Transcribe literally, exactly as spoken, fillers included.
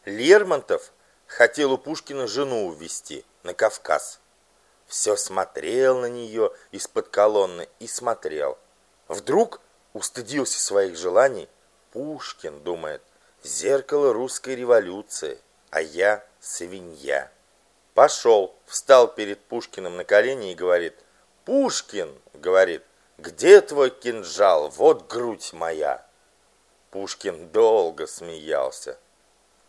Лермонтов хотел у Пушкина жену увезти на Кавказ. Все смотрел на нее из-под колонны и смотрел. Вдруг устыдился своих желаний. Пушкин, думает, зеркало русской революции, а я свинья. Пошел, встал перед Пушкиным на колени и говорит: «Пушкин, — говорит, — где твой кинжал? Вот грудь моя». Пушкин долго смеялся.